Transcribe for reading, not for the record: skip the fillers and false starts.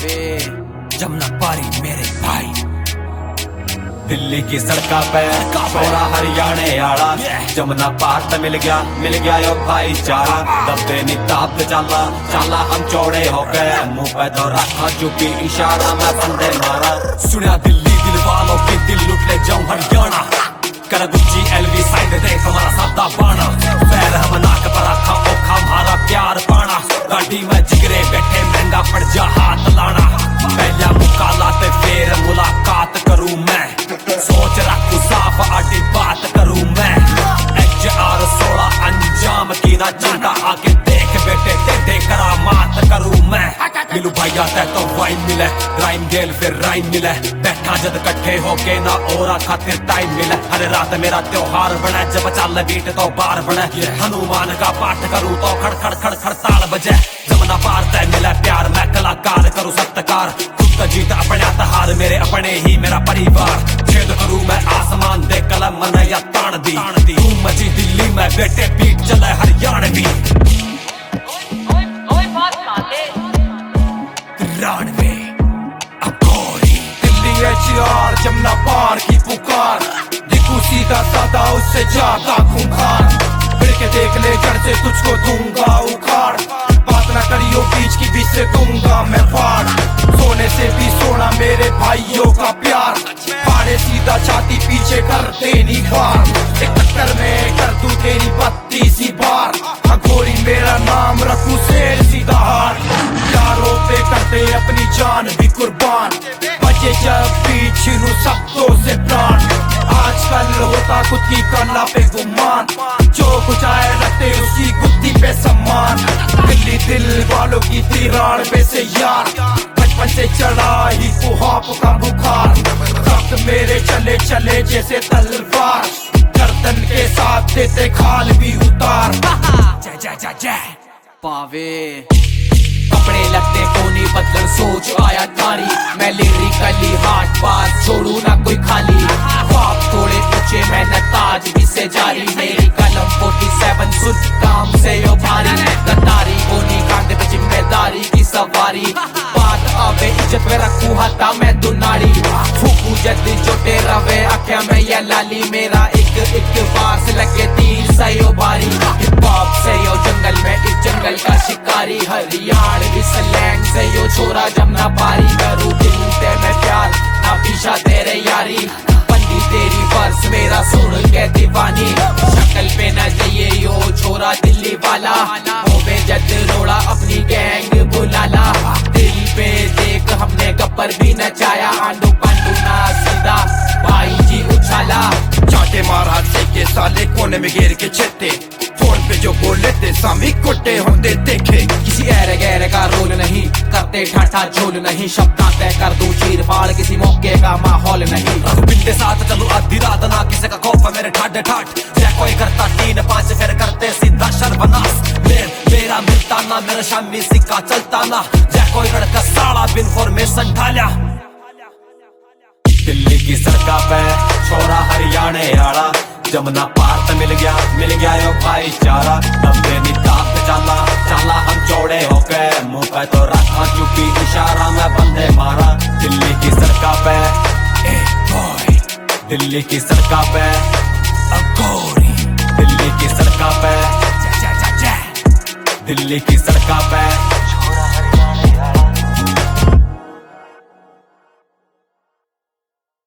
पावे जमुना पारी मेरे भाई। दिल्ली की सड़का पे छोरा हरियाणे आड़ा, जमुना पार ते मिल गया यो भाईचारा। दबे नी ताप चाला चाला हम चौड़े हो गए, मुंह पे तो रखा चुपी इशारा मैं बंदे मारा। सुनिया दिल्ली दिल वालों की दिल लुट ले जाऊं हरियाणा, कर गुच्ची एलवी साइड देख हमारा सादा बाना। पैर हम नाक पर रखा औखा हमारा प्यार पाना, गाड़ी में जिगरे बैठे महंगा पड़ जा हाथ लाना। पहला मुकालाते फिर मुलाकात करूं मैं, सोच रखू साफ आटी बात करूं मैं। HR16 अंजाम की ना चिंता, आके देख बेटे तेरे करामात करूं मैं। मिलू भाई आता है तो वाइन मिले, राइम गेल फिर राइम मिले, बैठा जद कट्ठे होके ना और खातिर टाइम मिले। हर रात मेरा त्योहार बने, जब चल बीट तो बार बने। हनुमान का पाठ करूं तो खड़ खड़ खड़ खड़ ताल बजे। जमुना पार तय मिले प्यार, मैं कलाकार करूं सत्कार। खुद का जीत अपने तहार, मेरे अपने ही मेरा परिवार। छेद करूं मैं आसमान दे कलम मन या तान दी, धूम मची दिल्ली में बेटे पीट चले हरियाणवी। रानवे अकोरी दिल्ली HR जमुना पार की पुकार, दिखू सीधा साधा उससे ज्यादा खूंखार। फिर के देख ले जड़ से तुझको दूंगा उखाड़, बात ना करियो बीच की बीच से दूंगा मैं फाड़। सोने से भी सोना मेरे भाइयों का प्यार, फाड़े सीधा छाती पीछे कर देनी बार। एक टक्कर में कर दूं तेरी 32 बार, अघोरी मेरा नाम रखूं शेर सीधा हार। यारों पे करते अपनी जान भी कुर्बान, बचे जब भी छीनू शब्दों से प्राण। आजकल होता खुद की कला पे गुमान, जो कुछ आए रखते उसकी गुद्दी पे सम्मान। दिल्ली दिल वालों की तिराड़ पे से यार, बचपन से चढ़ा ही फुहाप का बुखार। रक्त मेरे चले चले जैसे तलवार, गर्दन के साथ देते खाल भी उतार। जय जय जय जय पावे कपड़े लगते कोनी बदल सोच आया तारी। मैं लिरिकली हार्ट पास छोड़ू ना कोई खाली, ख्वाब थोड़े ऊंचे मैं नताज भी से जारी। मेरी कलम 47 सुन काम से यो भारी, गद्दारी कोनी कांधे पे जिम्मेदारी की सवारी। बात आवे इज्जत में रखू हता मैं दुनाड़ी, फूकू जल्दी जोटे रवे आख्या में या लाली। मेरा एक बार से लगे तीर सयो भारी, हिप हॉप से यो जंगल में इस जंगल का शिकारी। हरियाणवी स्लैंग से यो छोरा जमुना पारी, करूँ दिल ते मैं प्यार ना पीछा तेरे यारी। बंदी तेरी वर्ष मेरा सुन के दीवानी, शक्ल पे न जाइए यो छोरा दिल्ली वाला। होवे जद रोड़ा अपनी गैंग बुलाला, दिल पे देख हमने गब्बर भी नचाया। आंडू पांडू ना सीधा भाई जी उछाला, चाटे मार हाथ के साले कोने में घेर के चेते। फोन पे जो बोले थे सामी कोटे होंदे देखे। किसी ऐरे गहरे का रोल नहीं करते, ठाठा झोल नहीं। शब्दां तय कर दूं चीर फाड़, किसी मौके का माहौल नहीं। बिंदे साथ चलू आधी रात, ना किसी का खौफ है मेरे ठाडे ठाठ। या कोई करता 3-5 फिर करते सीधा शर्वनाश। मेरा मिलता ना मेरा शामी सिक्का चलता ना, या कोई लड़का साड़ा बिन फॉर्मेशन ढाला। दिल्ली की सड़का पे छोरा हरियाणे आड़ा, जमुना पार ते मिल गया यो भाईचारा। दबे नी ताप चाला चाला हम चौड़े हो गए, मुंह पे तो रखा चुपी इशारा मैं बंदे मारा। दिल्ली की सड़का पे दिल्ली की सड़का पे अघोरी, दिल्ली की सड़का पे दिल्ली की सड़का पे